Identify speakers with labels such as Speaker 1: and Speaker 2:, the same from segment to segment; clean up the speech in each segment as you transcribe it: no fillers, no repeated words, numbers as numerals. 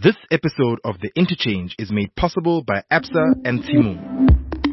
Speaker 1: This episode of The Interchange is made possible by ABSA and Timo.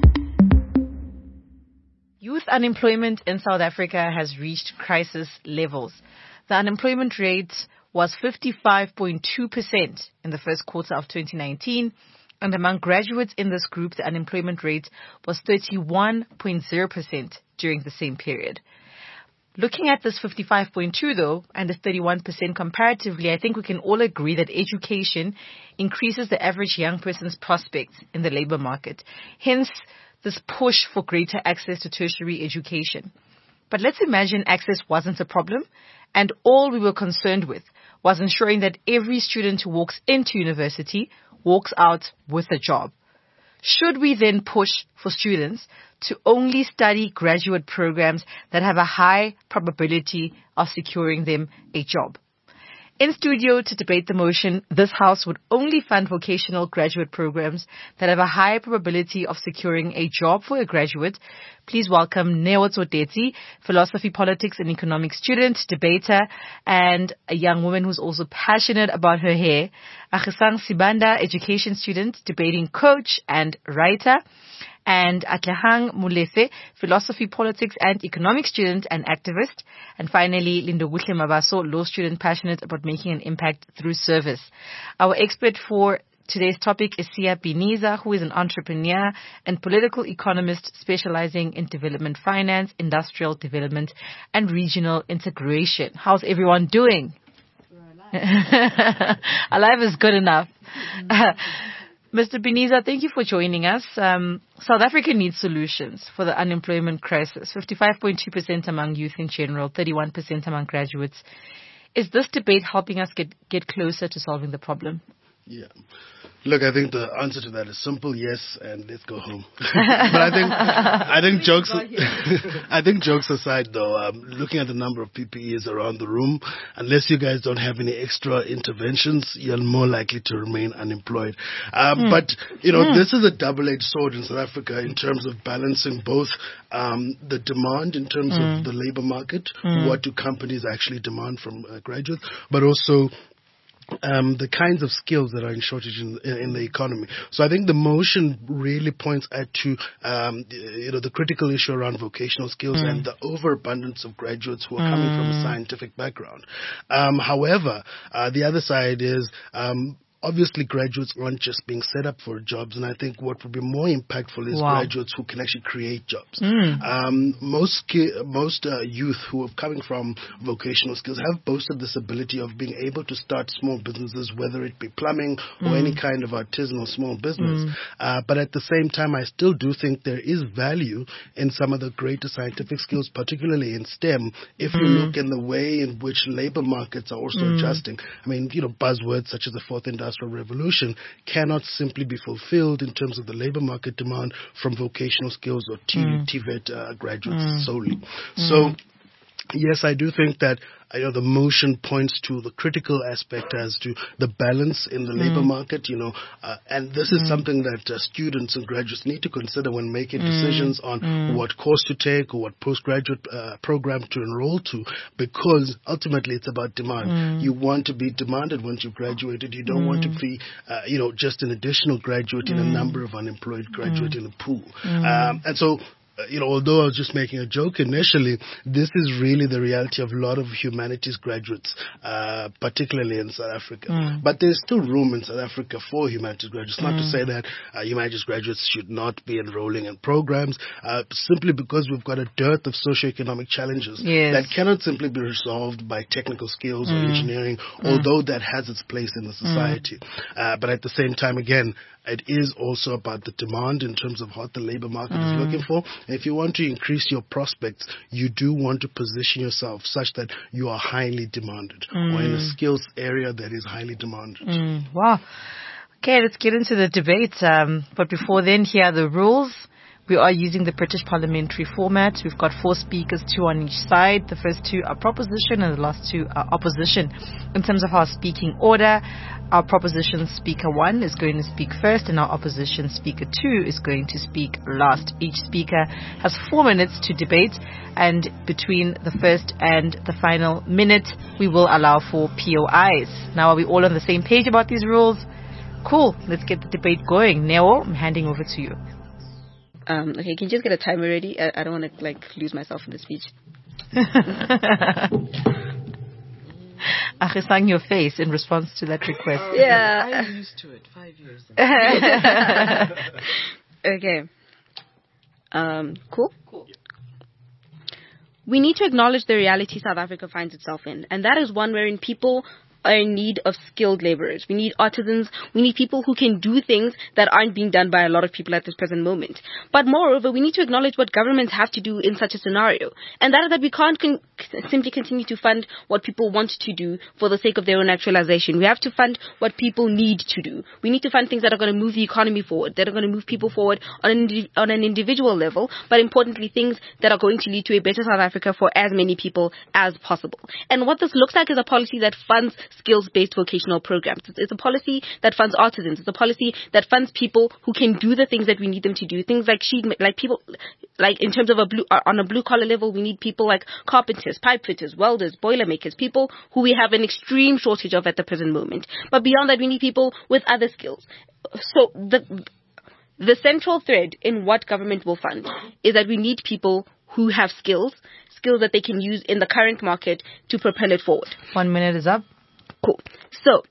Speaker 2: Youth unemployment in South Africa has reached crisis levels. The unemployment rate was 55.2% in the first quarter of 2019, and among graduates in this group, the unemployment rate was 31.0% during the same period. Looking at this 55.2 though, and the 31% comparatively, I think we can all agree that education increases the average young person's prospects in the labor market. Hence, this push for greater access to tertiary education. But let's imagine access wasn't a problem, and all we were concerned with was ensuring that every student who walks into university walks out with a job. Should we then push for students to only study graduate programs that have a high probability of securing them a job? In studio to debate the motion, this House would only fund vocational graduate programs that have a high probability of securing a job for a graduate. Please welcome Neo Tsodetsi, philosophy, politics and economics student, debater, and a young woman who's also passionate about her hair. Agisang Sibanda, education student, debating coach and writer. And Atlehang Molefe, philosophy, politics and economics student and activist. And finally, Lindokuhle Mabaso, law student passionate about making an impact through service. Our expert for today's topic is Siya Beniza, who is an entrepreneur and political economist specializing in development finance, industrial development and regional integration. How's everyone doing? Alive is good enough. Mr. Beniza, thank you for joining us. South Africa needs solutions for the unemployment crisis. 55.2% among youth in general, 31% among graduates. Is this debate helping us get closer to solving the problem?
Speaker 3: Yeah. Look, I think the answer to that is simple, yes, and let's go home. But I think jokes aside, though, looking at the number of PPEs around the room, unless you guys don't have any extra interventions, you're more likely to remain unemployed. But this is a double-edged sword in South Africa in terms of balancing both the demand in terms of the labor market, what do companies actually demand from graduates, but also the kinds of skills that are in shortage in the economy. So I think the motion really points to the critical issue around vocational skills and the overabundance of graduates who are coming from a scientific background. However, the other side is obviously, graduates aren't just being set up for jobs, and I think what would be more impactful is graduates who can actually create jobs. Most youth who are coming from vocational skills have boasted this ability of being able to start small businesses, whether it be plumbing or any kind of artisanal small business. But at the same time, I still do think there is value in some of the greater scientific skills, particularly in STEM, if you look in the way in which labor markets are also adjusting. I mean, buzzwords such as the fourth industrial revolution cannot simply be fulfilled in terms of the labor market demand from vocational skills or TVET graduates solely. So, yes, I do think that the motion points to the critical aspect as to the balance in the labor market, and this is something that students and graduates need to consider when making decisions on what course to take or what postgraduate program to enroll to, because ultimately it's about demand. You want to be demanded once you've graduated. You don't want to be, just an additional graduate in a number of unemployed graduates in a pool. And so, although I was just making a joke initially, this is really the reality of a lot of humanities graduates, particularly in South Africa. But there's still room in South Africa for humanities graduates. Not to say that humanities graduates should not be enrolling in programs, simply because we've got a dearth of socioeconomic challenges that cannot simply be resolved by technical skills or engineering, although that has its place in the society. But at the same time, again, it is also about the demand in terms of what the labor market is looking for. If you want to increase your prospects, you do want to position yourself such that you are highly demanded or in a skills area that is highly demanded.
Speaker 2: Wow. Okay, let's get into the debate. But before then, here are the rules. We are using the British parliamentary format. We've got 4 speakers, 2 on each side. The first 2 are proposition and the last 2 are opposition. In terms of our speaking order, our proposition speaker 1 is going to speak first and our opposition speaker 2 is going to speak last. Each speaker has 4 minutes to debate, and between the first and the final minute, we will allow for POIs. Now, are we all on the same page about these rules? Cool. Let's get the debate going. Neo, I'm handing over to you.
Speaker 4: Okay, can you just get a timer ready? I don't want to lose myself in the speech.
Speaker 2: Agisang your face in response to that request.
Speaker 4: Yeah.
Speaker 5: I'm used to it. 5 years.
Speaker 4: Okay. Cool. We need to acknowledge the reality South Africa finds itself in, and that is one wherein people are in need of skilled laborers. We need artisans. We need people who can do things that aren't being done by a lot of people at this present moment. But moreover, we need to acknowledge what governments have to do in such a scenario. And that is that we can't simply continue to fund what people want to do for the sake of their own actualization. We have to fund what people need to do. We need to fund things that are going to move the economy forward, that are going to move people forward on an individual level, but importantly, things that are going to lead to a better South Africa for as many people as possible. And what this looks like is a policy that funds skills-based vocational programs. It's a policy that funds artisans. It's a policy that funds people who can do the things that we need them to do. Things like people, in terms of on a blue-collar level, we need people like carpenters, pipe fitters, welders, boiler makers, people who we have an extreme shortage of at the present moment. But beyond that, we need people with other skills. So the central thread in what government will fund is that we need people who have skills that they can use in the current market to propel it forward.
Speaker 2: 1 minute is up.
Speaker 4: Cool. So,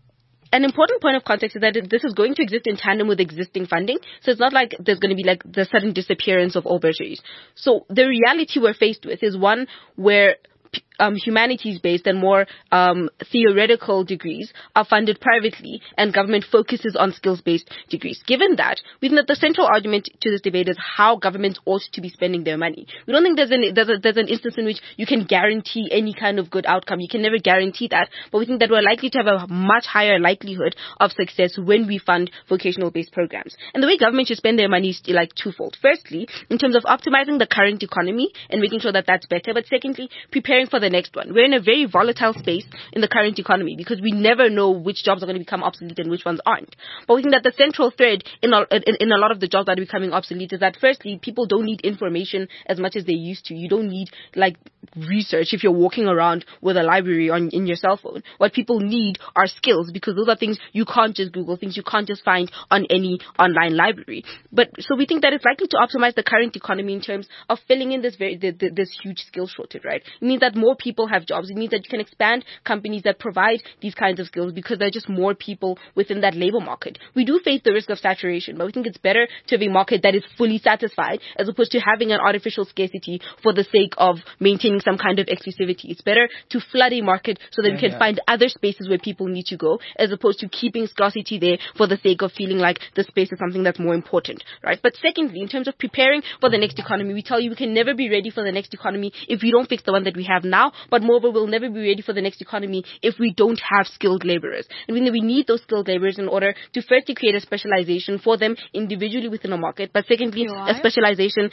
Speaker 4: an important point of context is that this is going to exist in tandem with existing funding. So it's not like there's going to be the sudden disappearance of all bursaries. So the reality we're faced with is one where humanities-based and more theoretical degrees are funded privately and government focuses on skills-based degrees. Given that, we think that the central argument to this debate is how governments ought to be spending their money. We don't think there's an instance in which you can guarantee any kind of good outcome. You can never guarantee that, but we think that we're likely to have a much higher likelihood of success when we fund vocational-based programs. And the way government should spend their money is twofold. Firstly, in terms of optimizing the current economy and making sure that that's better, but secondly, preparing for the next one. We're in a very volatile space in the current economy because we never know which jobs are going to become obsolete and which ones aren't. But we think that the central thread in a lot of the jobs that are becoming obsolete is that firstly, people don't need information as much as they used to. You don't need research if you're walking around with a library in your cell phone. What people need are skills, because those are things you can't just Google, things you can't just find on any online library. But so we think that it's likely to optimize the current economy in terms of filling in this huge skill shortage, right? It means that more people have jobs. It means that you can expand companies that provide these kinds of skills because there are just more people within that labor market. We do face the risk of saturation, but we think it's better to have a market that is fully satisfied as opposed to having an artificial scarcity for the sake of maintaining some kind of exclusivity. It's better to flood a market so that we can find other spaces where people need to go as opposed to keeping scarcity there for the sake of feeling like the space is something that's more important, right? But secondly, in terms of preparing for the next economy, we tell you we can never be ready for the next economy if we don't fix the one that we have now, but moreover, we'll never be ready for the next economy if we don't have skilled laborers. And we need those skilled laborers in order to firstly create a specialization for them individually within a market, but secondly, a specialization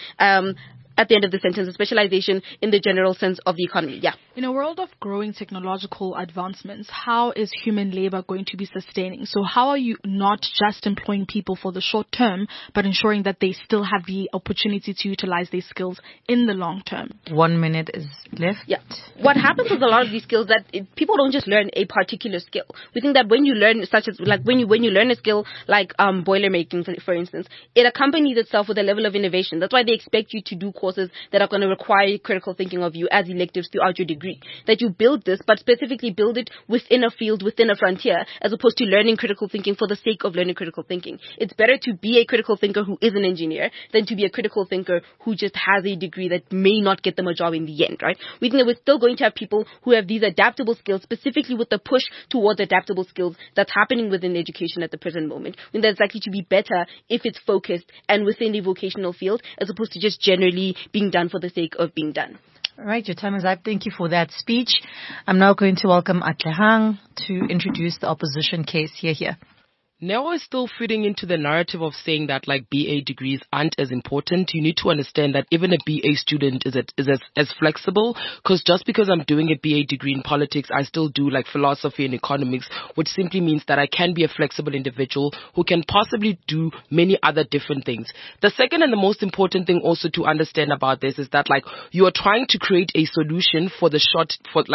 Speaker 4: at the end of the sentence, a specialization in the general sense of the economy. Yeah.
Speaker 6: In a world of growing technological advancements, how is human labor going to be sustaining? So how are you not just employing people for the short term, but ensuring that they still have the opportunity to utilize their skills in the long term? 1 minute is left.
Speaker 4: Yeah. What happens with a lot of these skills that people don't just learn a particular skill. We think that when you learn when you learn a skill like boiler making, for instance, it accompanies itself with a level of innovation. That's why they expect you to do courses that are going to require critical thinking of you as electives throughout your degree. That you build this, but specifically build it within a field, within a frontier, as opposed to learning critical thinking for the sake of learning critical thinking. It's better to be a critical thinker who is an engineer than to be a critical thinker who just has a degree that may not get them a job in the end, right? We think that we're still going to have people who have these adaptable skills, specifically with the push towards adaptable skills that's happening within education at the present moment. I think that's likely to be better if it's focused and within the vocational field as opposed to just generally being done for the sake of being done.
Speaker 2: All right, your time is up. Thank you for that speech. I'm now going to welcome Atlehang to introduce the opposition case. Here.
Speaker 5: Neo is still fitting into the narrative of saying that like BA degrees aren't as important. You need to understand that even a BA student is as flexible, because just because I'm doing a BA degree in politics, I still do like philosophy and economics, which simply means that I can be a flexible individual who can possibly do many other different things. The second and the most important thing also to understand about this is that like you are trying to create a solution for the short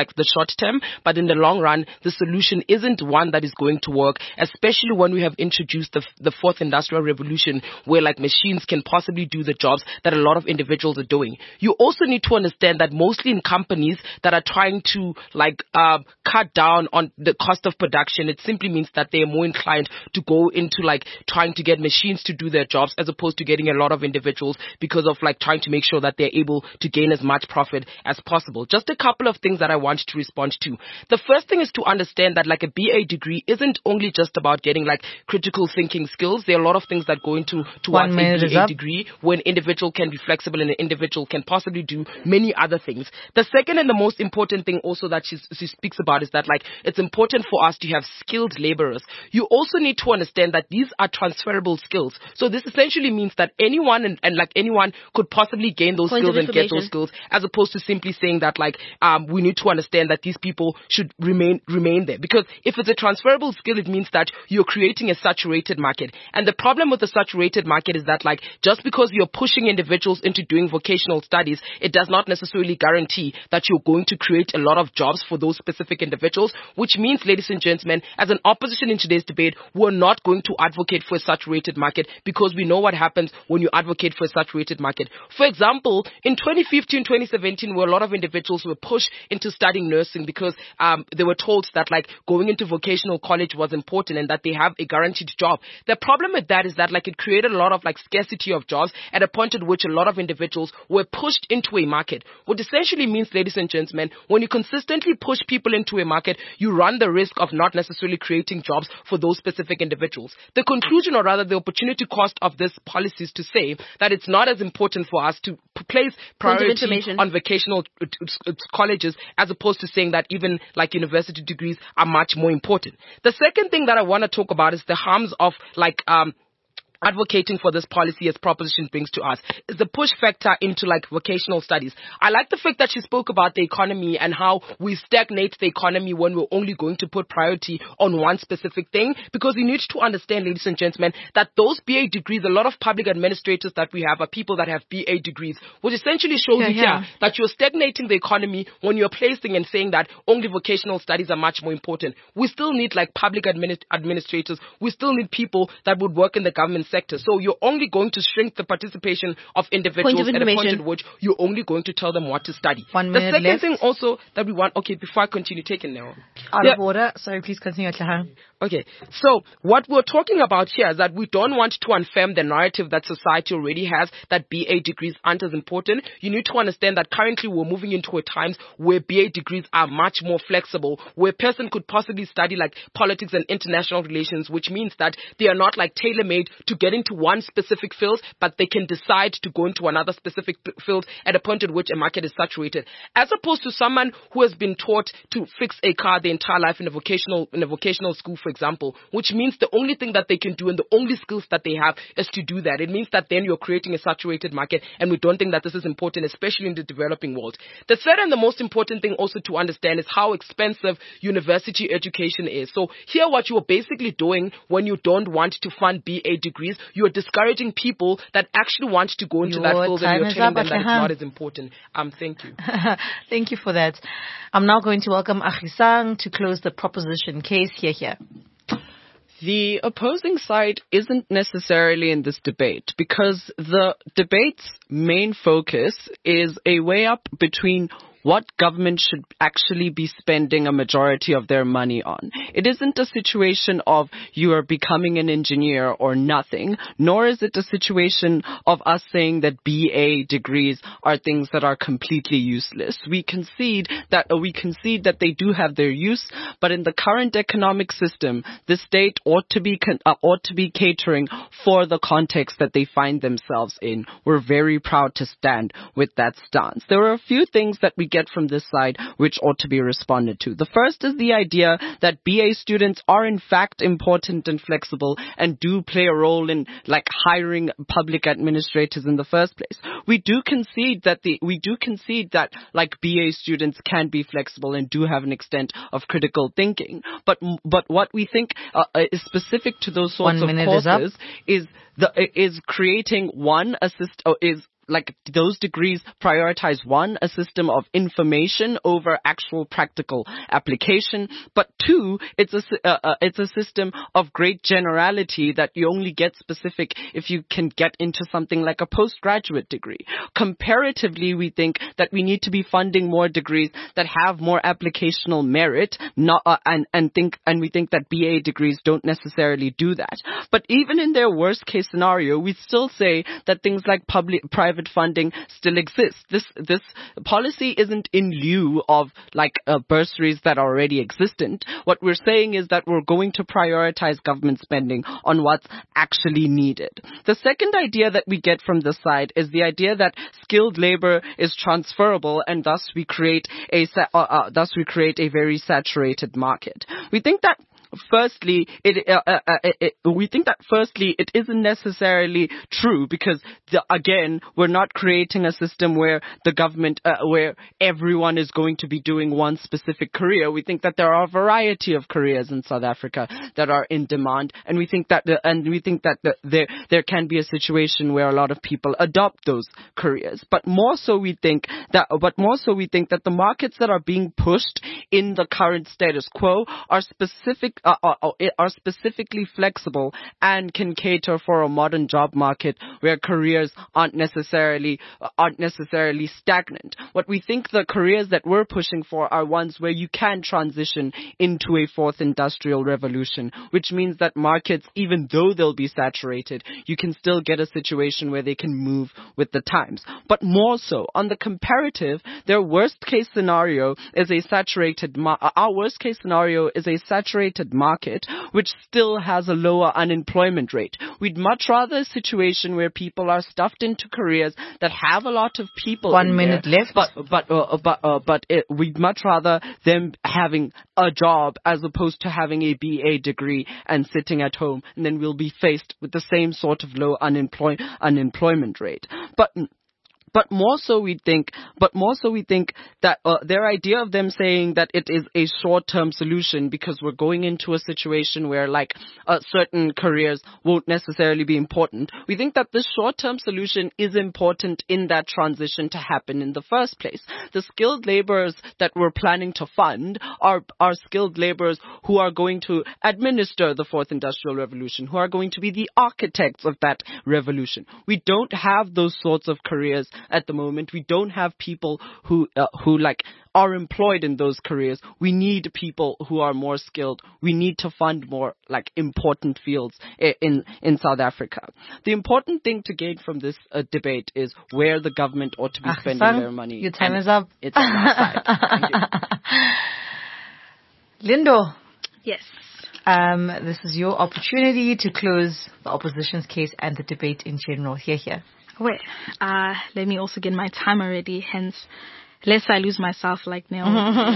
Speaker 5: term, but in the long run, the solution isn't one that is going to work, especially when we have introduced the fourth industrial revolution, where like machines can possibly do the jobs that a lot of individuals are doing. You also need to understand that mostly in companies that are trying to like cut down on the cost of production, it simply means that they are more inclined to go into like trying to get machines to do their jobs as opposed to getting a lot of individuals, because of like trying to make sure that they're able to gain as much profit as possible. Just a couple of things that I want to respond to. The first thing is to understand that like a BA degree isn't only just about getting like critical thinking skills. There are a lot of things that go towards a BA degree, where an individual can be flexible and an individual can possibly do many other things. The second and the most important thing also that she speaks about is that like it's important for us to have skilled laborers. You also need to understand that these are transferable skills. So this essentially means that anyone and like anyone could possibly gain those skills and get those skills, as opposed to simply saying that like we need to understand that these people should remain there. Because if it's a transferable skill, it means that you're creating a saturated market. And the problem with the saturated market is that like just because you're pushing individuals into doing vocational studies, it does not necessarily guarantee that you're going to create a lot of jobs for those specific individuals, which means, ladies and gentlemen, as an opposition in today's debate, we're not going to advocate for a saturated market, because we know what happens when you advocate for a saturated market. For example, in 2015, 2017, where a lot of individuals were pushed into studying nursing because they were told that like going into vocational college was important and that they have a guaranteed job. The problem with that is that like it created a lot of like scarcity of jobs at a point at which a lot of individuals were pushed into a market. What essentially means, ladies and gentlemen, when you consistently push people into a market, you run the risk of not necessarily creating jobs for those specific individuals. The conclusion, or rather the opportunity cost of this policy, is to say that it's not as important for us to place priority on vocational colleges, as opposed to saying that even like university degrees are much more important. The second thing that I want to talk about is the harms of like advocating for this policy as proposition brings to us is the push factor into like vocational studies. I like the fact that she spoke about the economy and how we stagnate the economy when we're only going to put priority on one specific thing, because you need to understand, ladies and gentlemen, that those BA degrees, a lot of public administrators that we have are people that have BA degrees, which essentially shows here that you're stagnating the economy when you're placing and saying that only vocational studies are much more important. We still need like public administrators. We still need people that would work in the government sector. So you're only going to shrink the participation of individuals at a point at which you're only going to tell them what to study.
Speaker 2: 1 minute
Speaker 5: the second
Speaker 2: left.
Speaker 5: thing also that we want, okay, before I continue, taking now.
Speaker 2: Out of order. Sorry, please continue, Tlaha.
Speaker 5: Okay, so what we're talking about here is that we don't want to affirm the narrative that society already has that BA degrees aren't as important. You need to understand that currently we're moving into a times where BA degrees are much more flexible, where a person could possibly study like politics and international relations, which means that they are not like tailor-made to get into one specific field, but they can decide to go into another specific field at a point at which a market is saturated. As opposed to someone who has been taught to fix a car their entire life in a vocational school, for example, which means the only thing that they can do and the only skills that they have is to do that. It means that then you're creating a saturated market, and we don't think that this is important, especially in the developing world. The third and the most important thing also to understand is how expensive university education is. So here what you are basically doing when you don't want to fund BA degrees, you are discouraging people that actually want to go into that field, and you're telling them that it's not as important. Thank you.
Speaker 2: Thank you for that. I'm now going to welcome Agisang to close the proposition case here.
Speaker 7: The opposing side isn't necessarily in this debate, because the debate's main focus is a way up between what government should actually be spending a majority of their money on. It isn't a situation of you are becoming an engineer or nothing, nor is it a situation of us saying that BA degrees are things that are completely useless. We concede that they do have their use, but in the current economic system, the state ought to be catering for the context that they find themselves in. We're very proud to stand with that stance. There are a few things that we get from this side which ought to be responded to. The first is the idea that BA students are in fact important and flexible and do play a role in like hiring public administrators in the first place. We do concede that like BA students can be flexible and do have an extent of critical thinking. But what we think is specific to those sorts of courses is creating like those degrees prioritize a system of information over actual practical application, but two, it's a system of great generality that you only get specific if you can get into something like a postgraduate degree. Comparatively, we think that we need to be funding more degrees that have more applicational merit, and we think that BA degrees don't necessarily do that. But even in their worst case scenario, we still say that things like private funding still exists. This policy isn't in lieu of like bursaries that are already existent. What we're saying is that we're going to prioritize government spending on what's actually needed. The second idea that we get from this side is the idea that skilled labor is transferable, and thus we create a very saturated market. We think that Firstly, it isn't necessarily true because again, we're not creating a system where the government, where everyone is going to be doing one specific career. We think that there are a variety of careers in South Africa that are in demand, and we think that there can be a situation where a lot of people adopt those careers. But more so, we think that the markets that are being pushed in the current status quo are specifically flexible and can cater for a modern job market where careers aren't necessarily stagnant. What we think the careers that we're pushing for are ones where you can transition into a fourth industrial revolution, which means that markets, even though they'll be saturated, you can still get a situation where they can move with the times. But more so, on the comparative, their worst case scenario is a saturated market which still has a lower unemployment rate. We'd much rather a situation where people are stuffed into careers that have a lot of people.
Speaker 2: 1 minute left.
Speaker 7: But we'd much rather them having a job as opposed to having a BA degree and sitting at home, and then we'll be faced with the same sort of low unemployment rate. But more so we think that their idea of them saying that it is a short-term solution because we're going into a situation where certain careers won't necessarily be important. We think that this short-term solution is important in that transition to happen in the first place. The skilled laborers that we're planning to fund are skilled laborers who are going to administer the fourth industrial revolution, who are going to be the architects of that revolution. We don't have those sorts of careers at the moment. We don't have people who are employed in those careers. We need people who are more skilled. We need to fund more important fields in South Africa. The important thing to gain from this debate is where the government ought to be spending their money.
Speaker 2: Your time is up.
Speaker 7: It's on that side.
Speaker 2: Lindo.
Speaker 4: Yes.
Speaker 2: This is your opportunity to close the opposition's case and the debate in general. Here.
Speaker 6: Wait, let me also get my timer ready, hence, lest I lose myself like Neil.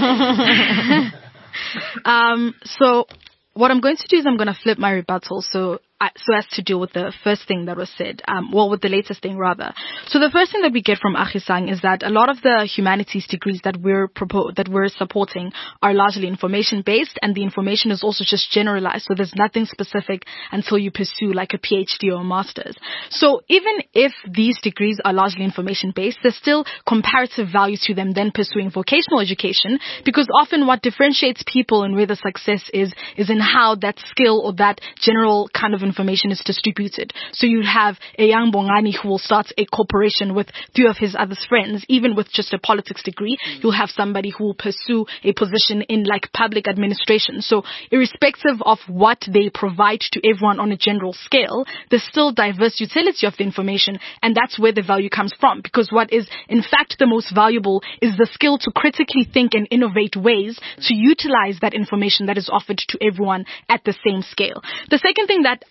Speaker 6: So what I'm going to do is I'm going to flip my rebuttal so as to deal with the first thing that was said, with the latest thing rather. So the first thing that we get from Agisang is that a lot of the humanities degrees that we're supporting are largely information based, and the information is also just generalized. So there's nothing specific until you pursue like a PhD or a master's. So even if these degrees are largely information based, there's still comparative value to them than pursuing vocational education, because often what differentiates people and where the success is in how that skill or that general kind of information is distributed. So you have a young Bongani who will start a corporation with 3 of his other friends. Even with just a politics degree, you'll have somebody who will pursue a position in public administration. So irrespective of what they provide to everyone on a general scale, there's still diverse utility of the information, and that's where the value comes from. Because what is in fact the most valuable is the skill to critically think and innovate ways to utilize that information that is offered to everyone at the same scale. The second thing that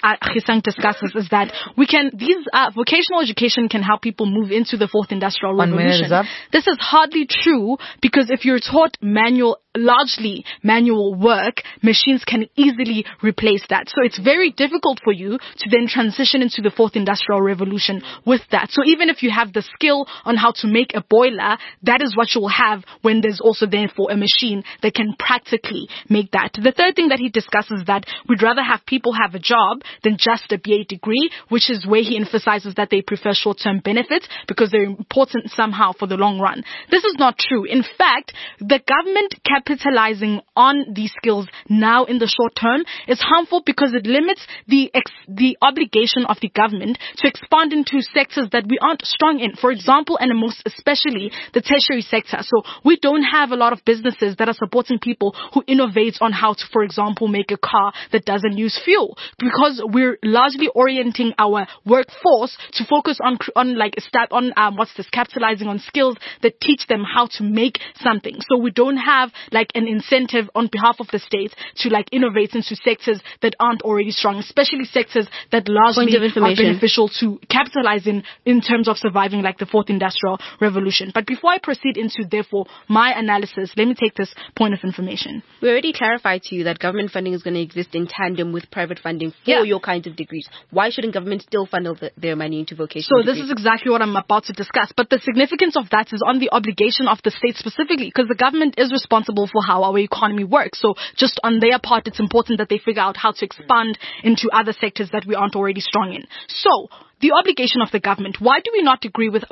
Speaker 6: Khisang discusses is that vocational education can help people move into the fourth industrial
Speaker 2: 1 minute
Speaker 6: revolution.
Speaker 2: is up.
Speaker 6: This is hardly true, because if you're taught largely manual work, machines can easily replace that. So it's very difficult for you to then transition into the fourth industrial revolution with that. So even if you have the skill on how to make a boiler, that is what you will have when there's also therefore a machine that can practically make that. The third thing that he discusses is that we'd rather have people have a job than just a BA degree, which is where he emphasizes that they prefer short-term benefits because they're important somehow for the long run. This is not true. In fact, the government capitalizing on these skills now in the short term is harmful because it limits the obligation of the government to expand into sectors that we aren't strong in. For example, and most especially the tertiary sector. So we don't have a lot of businesses that are supporting people who innovate on how to, for example, make a car that doesn't use fuel, because we're largely orienting our workforce to focus on capitalizing on skills that teach them how to make something. So we don't have like an incentive on behalf of the state to like innovate into sectors that aren't already strong, especially sectors that largely are beneficial to capitalize in terms of surviving like the fourth industrial revolution. But before I proceed into therefore my analysis, let me take this point of information.
Speaker 4: We already clarified to you that government funding is going to exist in tandem with private funding for your kinds of degrees. Why shouldn't government still funnel their money into vocational degrees?
Speaker 6: So this is exactly what I'm about to discuss. But the significance of that is on the obligation of the state specifically, because the government is responsible for how our economy works. So just on their part, it's important that they figure out how to expand into other sectors that we aren't already strong in. So the obligation of the government. Why do we not agree with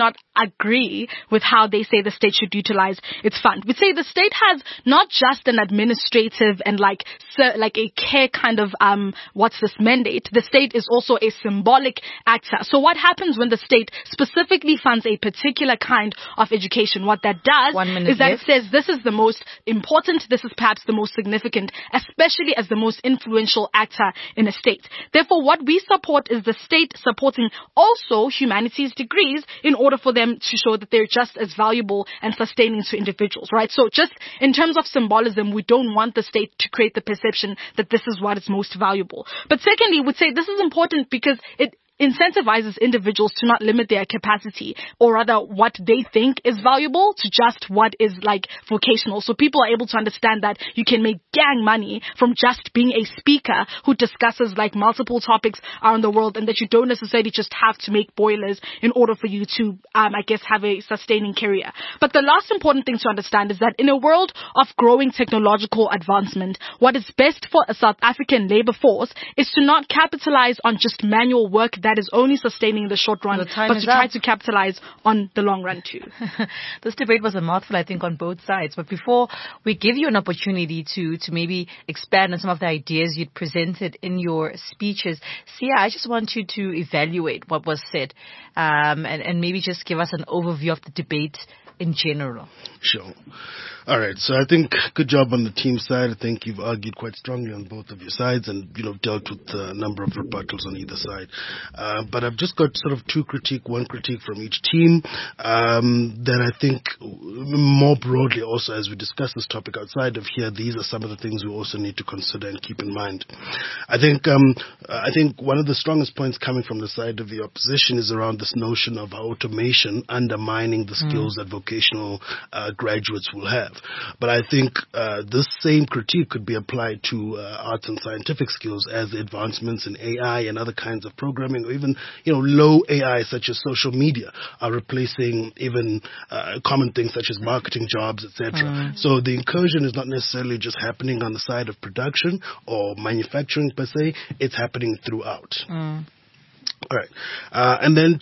Speaker 6: how they say the state should utilize its fund? We say the state has not just an administrative and like a care kind of mandate. The state is also a symbolic actor. So what happens when the state specifically funds a particular kind of education? What that does is that it says this is the most important, this is perhaps the most significant, especially as the most influential actor in a state. Therefore, what we support is the state supporting also humanities degrees in order for them to show that they're just as valuable and sustaining to individuals, right? So just in terms of symbolism, we don't want the state to create the perception that this is what is most valuable. But secondly, we'd say this is important because it incentivizes individuals to not limit their capacity, or rather what they think is valuable, to just what is like vocational. So people are able to understand that you can make gang money from just being a speaker who discusses like multiple topics around the world, and that you don't necessarily just have to make boilers in order for you to, have a sustaining career. But the last important thing to understand is that in a world of growing technological advancement, what is best for a South African labor force is to not capitalize on just manual work that is only sustaining the short run, but to try to capitalize on the long run too.
Speaker 2: This debate was a mouthful, I think, on both sides. But before we give you an opportunity to maybe expand on some of the ideas you'd presented in your speeches, Sia, I just want you to evaluate what was said and maybe just give us an overview of the debate in general.
Speaker 3: Sure. All right. So I think good job on the team side. I think you've argued quite strongly on both of your sides and, dealt with a number of rebuttals on either side. But I've just got sort of one critique from each team that I think more broadly also as we discuss this topic outside of here, these are some of the things we also need to consider and keep in mind. I think one of the strongest points coming from the side of the opposition is around this notion of automation undermining the skills that vocational graduates will have. But I think this same critique could be applied to arts and scientific skills as the advancements in AI and other kinds of programming, or even low AI such as social media are replacing even common things such as marketing jobs, etc. So the incursion is not necessarily just happening on the side of production or manufacturing per se, it's happening throughout. All right. And then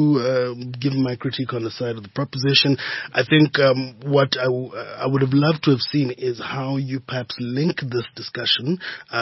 Speaker 3: to give my critique on the side of the proposition, I think what I would have loved to have seen is how you perhaps link this discussion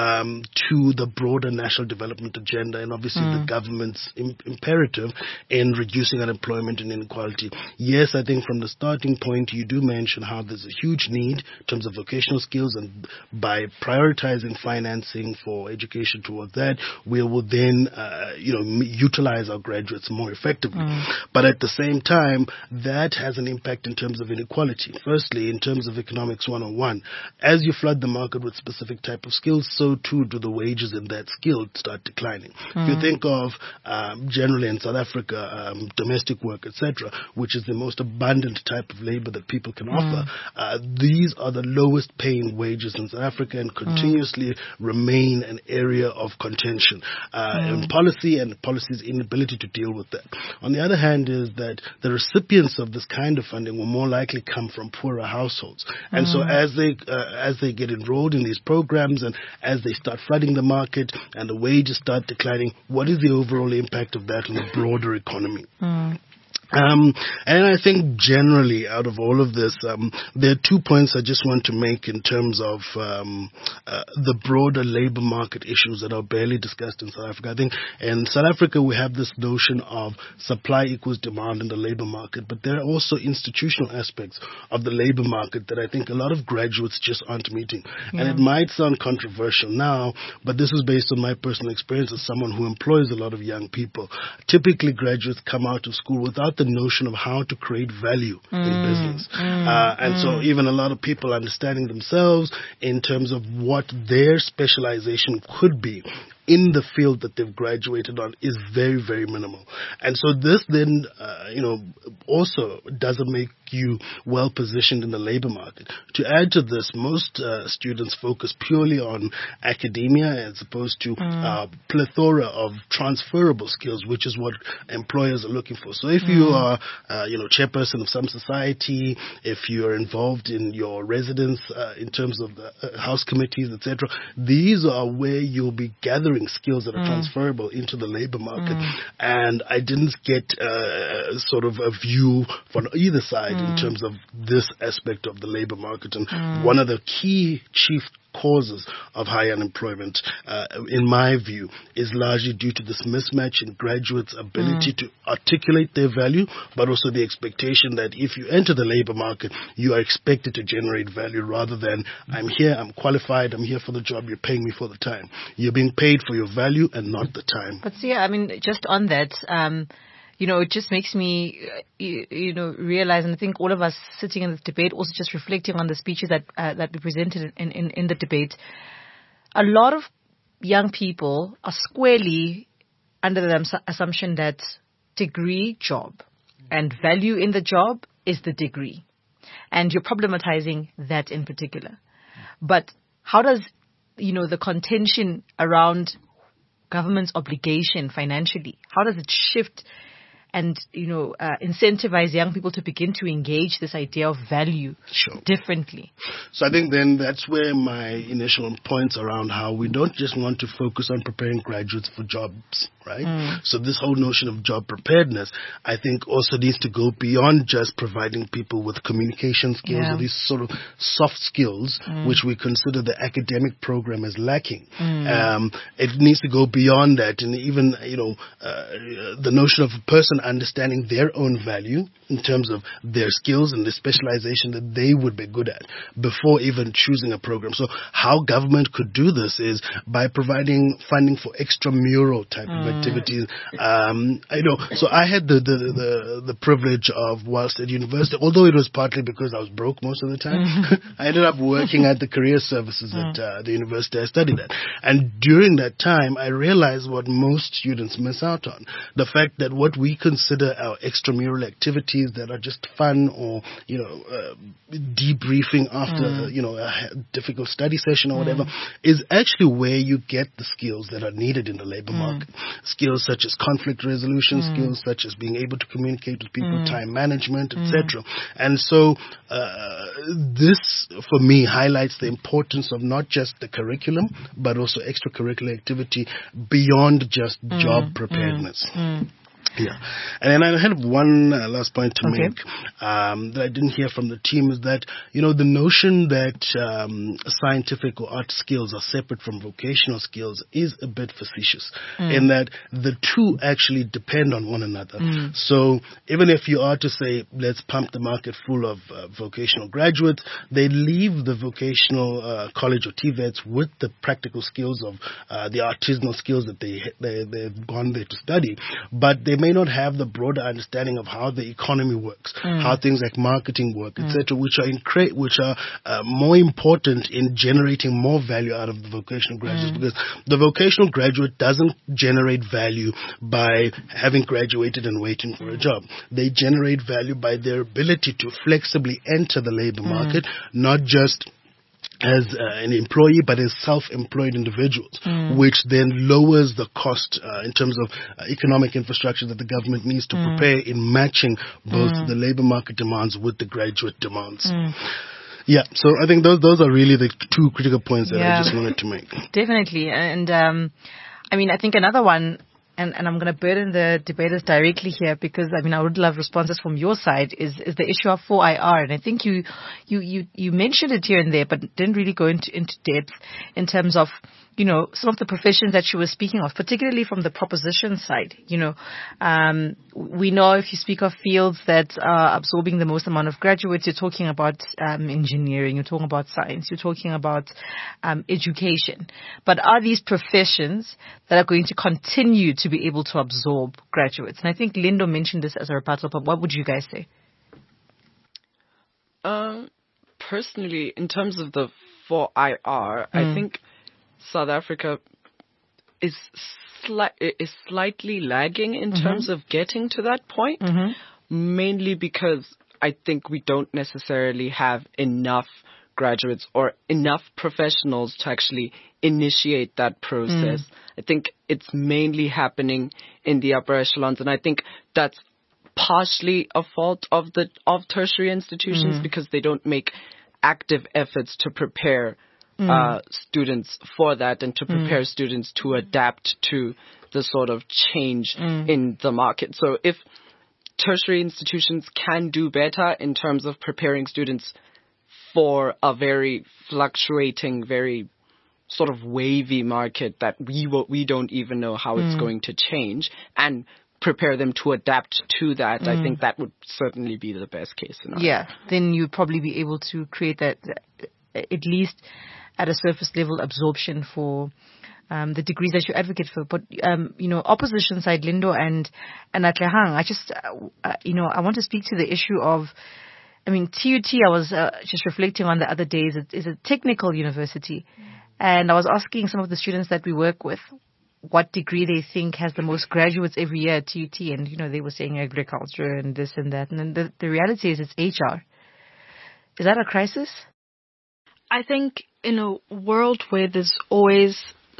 Speaker 3: to the broader national development agenda and obviously the government's imperative in reducing unemployment and inequality. Yes, I think from the starting point, you do mention how there's a huge need in terms of vocational skills, and by prioritizing financing for education towards that, we will then, actually utilize our graduates more effectively. But at the same time, that has an impact in terms of inequality. Firstly, in terms of economics 101, as you flood the market with specific type of skills, so too do the wages in that skill start declining. If you think of generally in South Africa, domestic work, etc., which is the most abundant type of labor that people can offer, these are the lowest paying wages in South Africa and continuously remain an area of contention in policy and policy's inability to deal with that. On the other hand is that the recipients of this kind of funding will more likely come from poorer households. And so as they get enrolled in these programs and as they start flooding the market and the wages start declining, what is the overall impact of that on the broader economy? And I think generally out of all of this, there are 2 points I just want to make in terms of the broader labor market issues that are barely discussed in South Africa. I think in South Africa we have this notion of supply equals demand in the labor market, but there are also institutional aspects of the labor market that I think a lot of graduates just aren't meeting. And it might sound controversial now, but this is based on my personal experience as someone who employs a lot of young people. Typically graduates come out of school without the notion of how to create value in business. And so even a lot of people understanding themselves in terms of what their specialization could be in the field that they've graduated on is very, very minimal. And so this then, also doesn't make you well positioned in the labor market. To add to this, most students focus purely on academia as opposed to plethora of transferable skills, which is what employers are looking for. So if you are, chairperson of some society, if you are involved in your residence in terms of the house committees, etc., these are where you'll be gathering skills that are transferable into the labor market. And I didn't get sort of a view from either side in terms of this aspect of the labor market. And one of the key chief causes of high unemployment, in my view, is largely due to this mismatch in graduates' ability to articulate their value, but also the expectation that if you enter the labor market, you are expected to generate value rather than, I'm here, I'm qualified, I'm here for the job, you're paying me for the time. You're being paid for your value and not the time.
Speaker 2: But see, I mean, just on that, it just makes me, realize, and I think all of us sitting in this debate also just reflecting on the speeches that we presented in the debate. A lot of young people are squarely under the assumption that degree, job, and value in the job is the degree. And you're problematizing that in particular. But how does, the contention around government's obligation financially, how does it shift and, incentivize young people to begin to engage this idea of value differently?
Speaker 3: So I think then that's where my initial points around how we don't just want to focus on preparing graduates for jobs, right? So this whole notion of job preparedness, I think also needs to go beyond just providing people with communication skills or these sort of soft skills, which we consider the academic program as lacking. It needs to go beyond that, and even, the notion of a person understanding their own value in terms of their skills and the specialization that they would be good at before even choosing a program. So how government could do this is by providing funding for extramural type of activities. So I had the privilege of, whilst at university, although it was partly because I was broke most of the time, I ended up working at the career services at the university I studied at. And during that time, I realized what most students miss out on. The fact that what we consider our extramural activities that are just fun or, debriefing after, a difficult study session or whatever, is actually where you get the skills that are needed in the labor market. Skills such as conflict resolution, skills such as being able to communicate with people, time management, etc. And so this, for me, highlights the importance of not just the curriculum, but also extracurricular activity beyond just job preparedness. Yeah. And then I had one last point to
Speaker 2: Okay.
Speaker 3: make that I didn't hear from the team is that, the notion that scientific or art skills are separate from vocational skills is a bit facetious in that the two actually depend on one another. So even if you are to say, let's pump the market full of vocational graduates, they leave the vocational college or TVETs with the practical skills of the artisanal skills that they've gone there to study, but they may not have the broader understanding of how the economy works, how things like marketing work, etc., which are more important in generating more value out of the vocational graduates, because the vocational graduate doesn't generate value by having graduated and waiting for a job. They generate value by their ability to flexibly enter the labor market, not just as an employee, but as self-employed individuals, which then lowers the cost in terms of economic infrastructure that the government needs to prepare in matching both the labor market demands with the graduate demands. Yeah, so I think those are really the two critical points that I just wanted to make.
Speaker 2: Definitely. And I think another one, and I'm going to burden the debaters directly here because, I would love responses from your side, is the issue of 4IR. And I think you mentioned it here and there, but didn't really go into depth in terms of, some of the professions that you were speaking of, particularly from the proposition side. We know if you speak of fields that are absorbing the most amount of graduates, you're talking about engineering, you're talking about science, you're talking about education. But are these professions that are going to continue to be able to absorb graduates? And I think Lindo mentioned this as a rebuttal, but what would you guys say?
Speaker 7: Personally, in terms of the 4IR, I think South Africa is slightly lagging in terms of getting to that point, mainly because I think we don't necessarily have enough graduates or enough professionals to actually initiate that process. I think it's mainly happening in the upper echelons, and I think that's partially a fault of tertiary institutions because they don't make active efforts to prepare students for that and to prepare students to adapt to the sort of change in the market. So if tertiary institutions can do better in terms of preparing students for a very fluctuating, very sort of wavy market that we don't even know how it's going to change, and prepare them to adapt to that, I think that would certainly be the best case scenario.
Speaker 2: Yeah, then you'd probably be able to create that, at least at a surface level, absorption for the degrees that you advocate for. But, opposition side, Lindo and Atlehang, I want to speak to the issue of, TUT, I was just reflecting on the other days, it's a technical university. And I was asking some of the students that we work with what degree they think has the most graduates every year at TUT. And, they were saying agriculture and this and that. And then the reality is it's HR. Is that a crisis?
Speaker 6: I think in a world where there's always,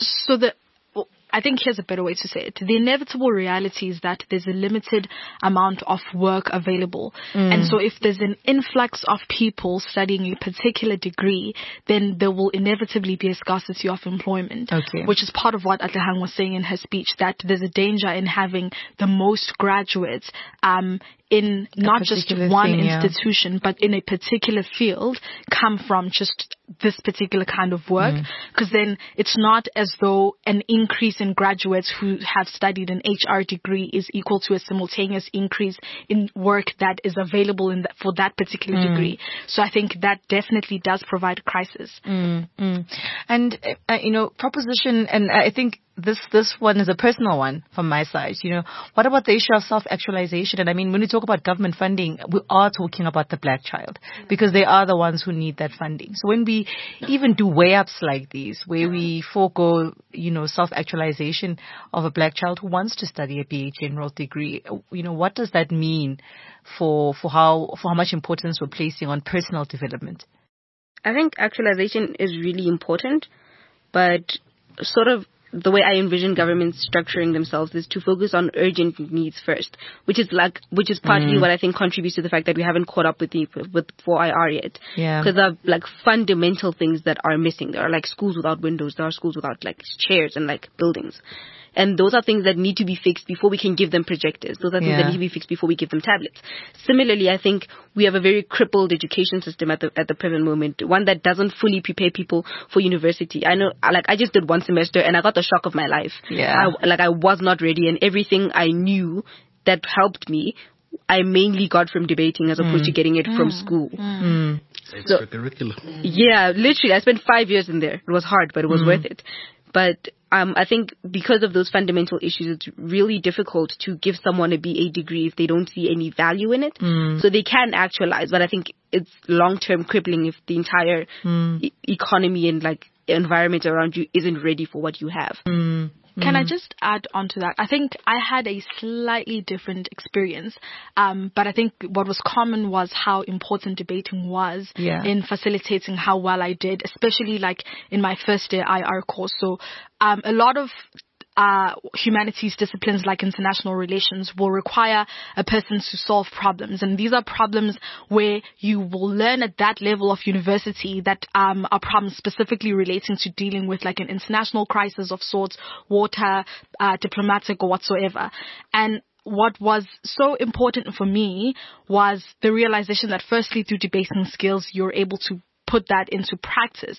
Speaker 6: I think here's a better way to say it. The inevitable reality is that there's a limited amount of work available. And so if there's an influx of people studying a particular degree, then there will inevitably be a scarcity of employment, which is part of what Atlehang was saying in her speech, that there's a danger in having the most graduates in not just one institution, but in a particular field come from just this particular kind of work. Because then it's not as though an increase in graduates who have studied an HR degree is equal to a simultaneous increase in work that is available for that particular degree. So I think that definitely does provide a crisis.
Speaker 2: And, proposition, and I think this one is a personal one from my side. What about the issue of self-actualization? And when we talk about government funding, we are talking about the black child because they are the ones who need that funding. So when we even do way-ups like these, where we forego, self-actualization of a black child who wants to study a BA general degree, what does that mean for how much importance we're placing on personal development?
Speaker 4: I think actualization is really important, but sort of the way I envision governments structuring themselves is to focus on urgent needs first, which is partly what I think contributes to the fact that we haven't caught up with 4IR yet.
Speaker 2: Yeah.
Speaker 4: Because there are fundamental things that are missing. There are schools without windows. There are schools without chairs and buildings. And those are things that need to be fixed before we can give them projectors. Those are things that need to be fixed before we give them tablets. Similarly, I think we have a very crippled education system at the present moment, one that doesn't fully prepare people for university. I know, like, I just did one semester and I got the shock of my life.
Speaker 2: Yeah.
Speaker 4: I was not ready, and everything I knew that helped me, I mainly got from debating as opposed to getting it from school.
Speaker 3: Extracurricular.
Speaker 4: Yeah, literally, I spent 5 years in there. It was hard, but it was worth it. But I think because of those fundamental issues, it's really difficult to give someone a BA degree if they don't see any value in it. So they can actualize, but I think it's long-term crippling if the entire economy and like environment around you isn't ready for what you have.
Speaker 6: Can I just add on to that? I think I had a slightly different experience, but I think what was common was how important debating was in facilitating how well I did, especially like in my first year IR course. So a lot of humanities disciplines like international relations will require a person to solve problems, and these are problems where you will learn at that level of university that are problems specifically relating to dealing with like an international crisis of sorts, water, diplomatic or whatsoever. And what was so important for me was the realization that firstly through debating skills you're able to put that into practice,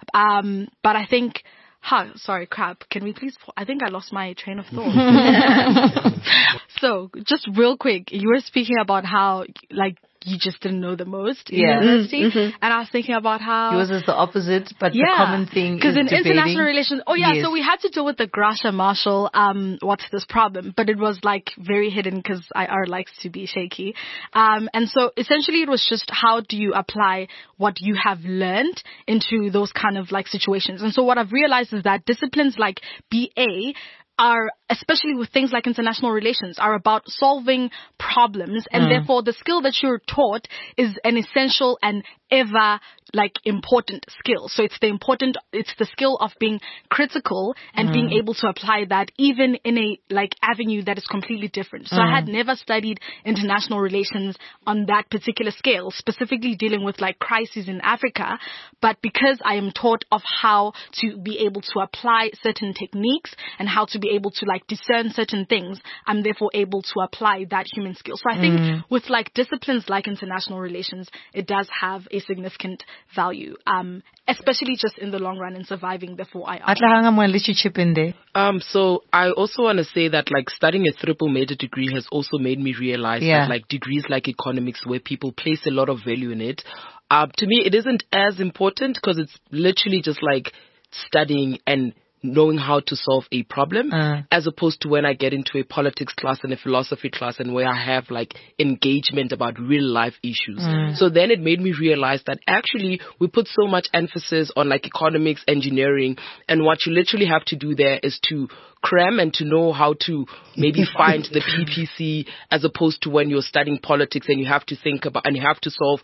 Speaker 6: but I think sorry, crap. Can we please... I think I lost my train of thought. So, just real quick, you were speaking about how, like, you just didn't know the most in university. And I was thinking about how...
Speaker 2: Yours is the opposite, but the common thing is
Speaker 6: because in
Speaker 2: debating.
Speaker 6: international relations... so we had to deal with the Gracia-Marshall, what's this problem? But it was, like, very hidden because IR likes to be shaky. And so, essentially, it was just how do you apply what you have learned into those kind of, like, situations. And so what I've realized is that disciplines like BA are, especially with things like international relations, are about solving problems, and therefore the skill that you're taught is an essential and ever important skill. So it's the skill of being critical and being able to apply that even in a avenue that is completely different. So I had never studied international relations on that particular scale, specifically dealing with crises in Africa, but because I am taught of how to be able to apply certain techniques and how to be able to discern certain things, I'm therefore able to apply that human skill. So I think with disciplines like international relations, it does have a significant value, especially just in the long run in surviving the 4IR.
Speaker 2: Atlahanga, I'm going to let you chip in there.
Speaker 5: So I also want to say that studying a triple major degree has also made me realize that degrees like economics, where people place a lot of value in it, to me it isn't as important because it's literally just studying and knowing how to solve a problem, as opposed to when I get into a politics class and a philosophy class and where I have engagement about real life issues. So then it made me realize that actually we put so much emphasis on economics, engineering, and what you literally have to do there is to cram and to know how to maybe find the PPC, as opposed to when you're studying politics and you have to think about and you have to solve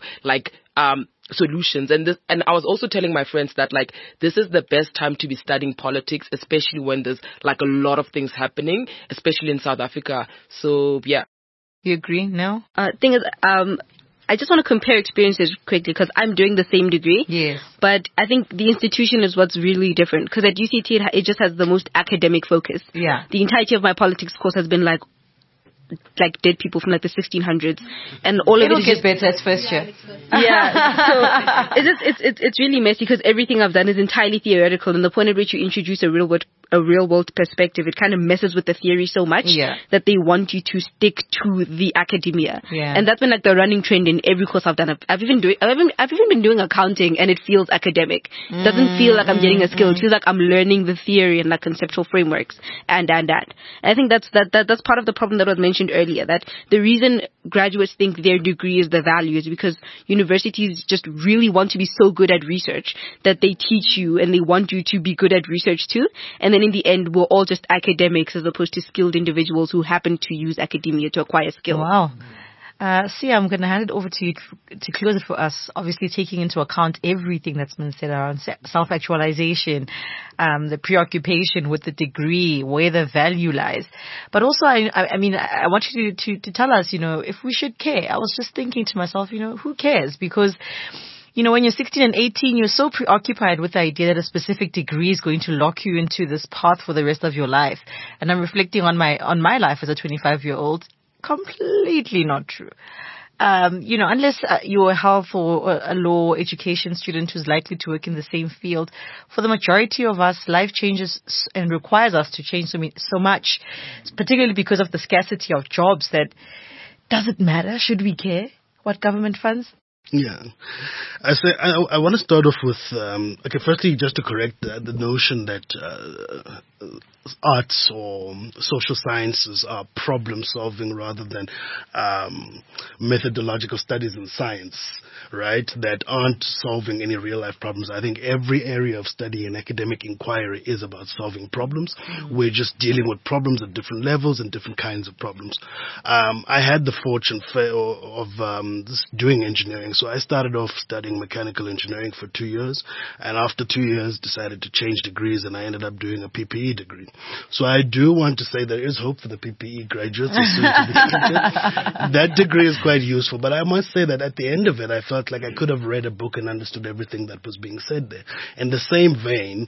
Speaker 5: solutions. And I was also telling my friends that this is the best time to be studying politics, especially when there's a lot of things happening, especially in South Africa. So yeah.
Speaker 2: You agree? No?
Speaker 4: Thing is, I just want to compare experiences quickly because I'm doing the same degree.
Speaker 2: Yes.
Speaker 4: But I think the institution is what's really different, because at UCT it just has the most academic focus.
Speaker 2: Yeah.
Speaker 4: The entirety of my politics course has been dead people from the 1600s, and all of it is
Speaker 2: just better as first year.
Speaker 4: Yeah, so it's really messy because everything I've done is entirely theoretical, and the point at which you introduce a real world perspective, it kind of messes with the theory so much that they want you to stick to the academia. And that's been the running trend in every course I've done. I've even been doing accounting, and it feels academic. It doesn't feel like I'm getting a skill. It feels like I'm learning the theory and conceptual frameworks and that. And I think that's part of the problem that was mentioned earlier, that the reason graduates think their degree is the value is because universities just really want to be so good at research that they teach you and they want you to be good at research too. And then in the end, we're all just academics as opposed to skilled individuals who happen to use academia to acquire skill.
Speaker 2: Wow. Sia, I'm going to hand it over to you to close it for us, obviously taking into account everything that's been said around self-actualization, the preoccupation with the degree, where the value lies. But also, I mean, I want you to tell us, if we should care. I was just thinking to myself, who cares? Because you know, when you're 16 and 18, you're so preoccupied with the idea that a specific degree is going to lock you into this path for the rest of your life. And I'm reflecting on my life as a 25-year-old. Completely not true. You know, unless you're a health or a law education student who's likely to work in the same field, for the majority of us, life changes and requires us to change so much, particularly because of the scarcity of jobs, that does it matter? Should we care what government funds?
Speaker 3: Yeah. I want to start off with, firstly, just to correct the notion that arts or social sciences are problem solving rather than methodological studies in science, right, that aren't solving any real life problems. I think every area of study and academic inquiry is about solving problems. We're just dealing with problems at different levels and different kinds of problems. I had the fortune of doing engineering. So I started off studying mechanical engineering for 2 years, and after 2 years decided to change degrees, and I ended up doing a PPE degree. So I do want to say there is hope for the PPE graduates. That degree is quite useful, but I must say that at the end of it, I felt like I could have read a book and understood everything that was being said there. In the same vein,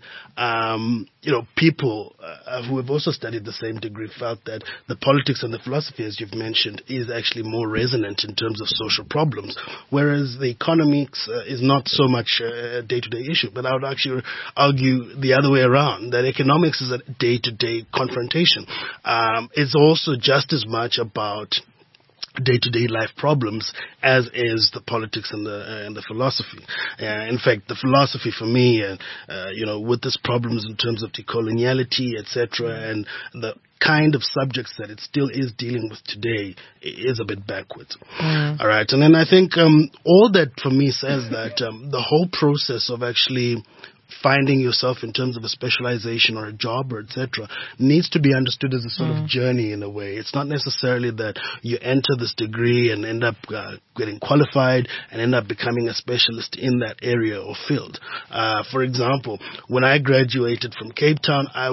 Speaker 3: people who have also studied the same degree felt that the politics and the philosophy, as you've mentioned, is actually more resonant in terms of social problems, whereas the economics is not so much a day-to-day issue. But I would actually argue the other way around, that economics is a day-to-day confrontation. It's also just as much about day-to-day life problems as is the politics and the philosophy. In fact, the philosophy for me, with these problems in terms of decoloniality, etc., and the kind of subjects that it still is dealing with today is a bit backwards. All right. And then I think all that for me says that the whole process of actually finding yourself in terms of a specialization or a job or etc. needs to be understood as a sort of journey in a way. It's not necessarily that you enter this degree and end up getting qualified and end up becoming a specialist in that area or field. For example, when I graduated from Cape Town, I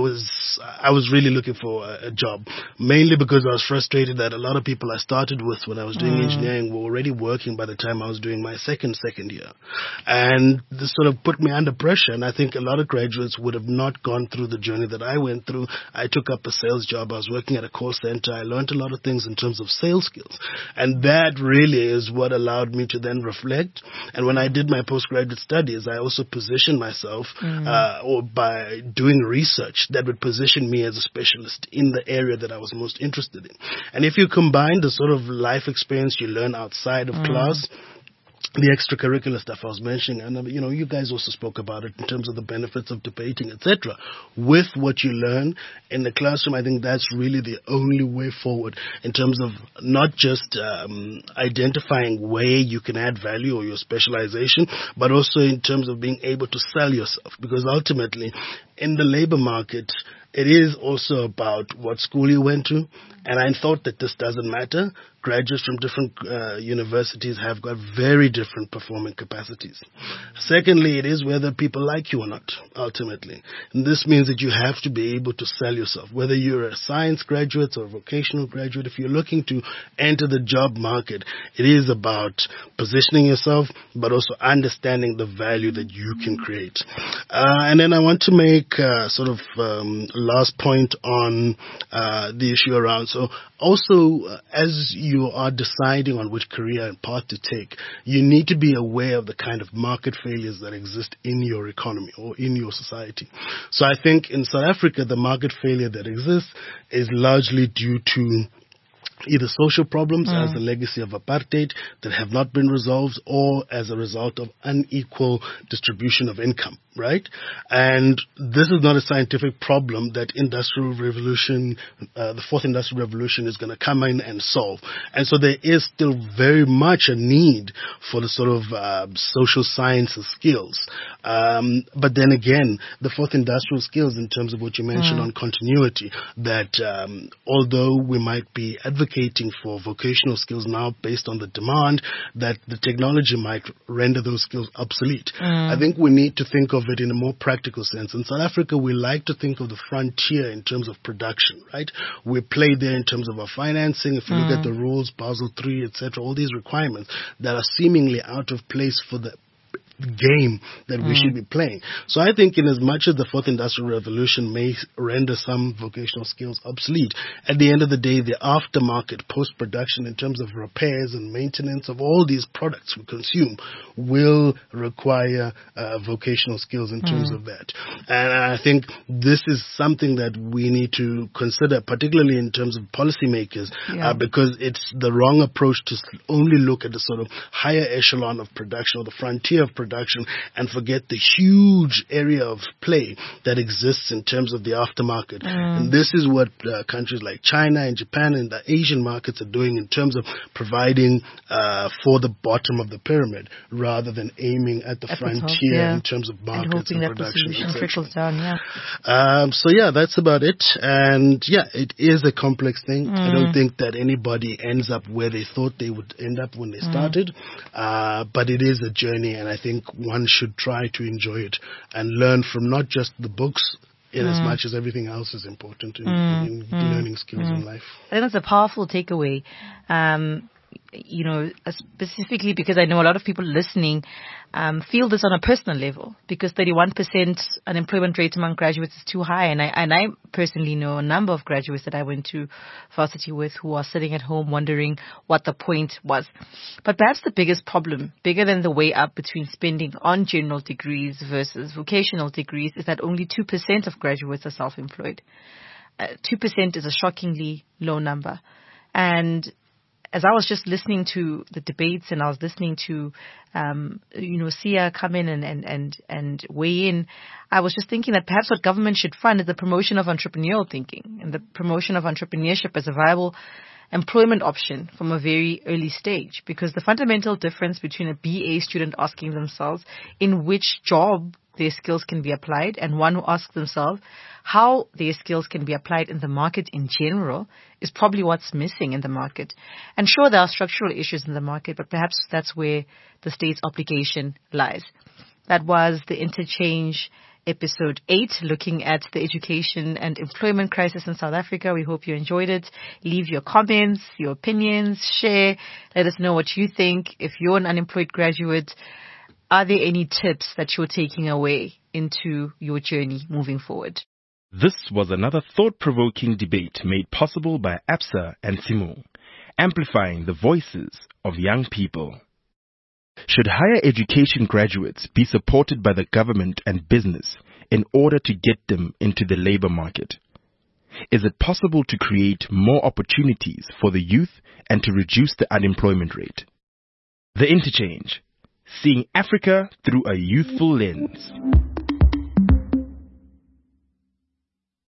Speaker 3: was really looking for a job, mainly because I was frustrated that a lot of people I started with when I was doing engineering were already working by the time I was doing my second year. And this sort of put me under pressure, and I think a lot of graduates would have not gone through the journey that I went through. I took up a sales job. I was working at a call center. I learned a lot of things in terms of sales skills. And that really is what allowed me to then reflect. And when I did my postgraduate studies, I also positioned myself or by doing research that would position me as a specialist in the area that I was most interested in. And if you combine the sort of life experience you learn outside of class, the extracurricular stuff I was mentioning, and you guys also spoke about it in terms of the benefits of debating, etc. With what you learn in the classroom, I think that's really the only way forward in terms of not just identifying where you can add value or your specialization, but also in terms of being able to sell yourself. Because ultimately, in the labor market, it is also about what school you went to, and I thought that this doesn't matter. Graduates from different universities have got very different performing capacities. Secondly, it is whether people like you or not, ultimately. And this means that you have to be able to sell yourself. Whether you're a science graduate or a vocational graduate, if you're looking to enter the job market, it is about positioning yourself, but also understanding the value that you can create. And then I want to make last point on the issue around. So also, as you are deciding on which career and path to take, you need to be aware of the kind of market failures that exist in your economy or in your society. So I think in South Africa, the market failure that exists is largely due to either social problems as a legacy of apartheid that have not been resolved, or as a result of unequal distribution of income, right? And this is not a scientific problem that the fourth industrial revolution is going to come in and solve. And so there is still very much a need for the sort of social sciences skills. But then again, the fourth industrial skills in terms of what you mentioned on continuity, that although we might be advocating for vocational skills now based on the demand, that the technology might render those skills obsolete. I think we need to think of it in a more practical sense. In South Africa, we like to think of the frontier in terms of production, right? We play there in terms of our financing. If you look at the rules, Basel III, etc., all these requirements that are seemingly out of place for the game that we should be playing. So I think in as much as the fourth industrial revolution may render some vocational skills obsolete, at the end of the day, the aftermarket post-production in terms of repairs and maintenance of all these products we consume will require vocational skills in terms of that. And I think this is something that we need to consider, particularly in terms of policymakers, because it's the wrong approach to only look at the sort of higher echelon of production or the frontier of production and forget the huge area of play that exists in terms of the aftermarket. And this is what countries like China and Japan and the Asian markets are doing in terms of providing for the bottom of the pyramid rather than aiming at the frontier in terms of markets and production.
Speaker 2: That trickles down,
Speaker 3: So that's about it. And it is a complex thing. I don't think that anybody ends up where they thought they would end up when they started. But it is a journey, and I think one should try to enjoy it and learn from not just the books in as much as everything else is important in learning skills in life.
Speaker 2: I think that's a powerful takeaway. Specifically because I know a lot of people listening feel this on a personal level, because 31% unemployment rate among graduates is too high. And I personally know a number of graduates that I went to varsity with who are sitting at home wondering what the point was. But perhaps the biggest problem, bigger than the way up between spending on general degrees versus vocational degrees, is that only 2% of graduates are self-employed. 2% is a shockingly low number. And as I was just listening to the debates and I was listening to, Sia come in and weigh in, I was just thinking that perhaps what government should fund is the promotion of entrepreneurial thinking and the promotion of entrepreneurship as a viable employment option from a very early stage. Because the fundamental difference between a BA student asking themselves in which job their skills can be applied and one who asks themselves how their skills can be applied in the market in general is probably what's missing in the market. And sure, there are structural issues in the market, but perhaps that's where the state's obligation lies. That was the Interchange episode 8, looking at the education and employment crisis in South Africa. We hope you enjoyed it. Leave your comments, your opinions, share. Let us know what you think. If you're an unemployed graduate, are there any tips that you're taking away into your journey moving forward?
Speaker 1: This was another thought-provoking debate made possible by Absa and Timo, amplifying the voices of young people. Should higher education graduates be supported by the government and business in order to get them into the labor market? Is it possible to create more opportunities for the youth and to reduce the unemployment rate? The Interchange, seeing Africa through a youthful lens.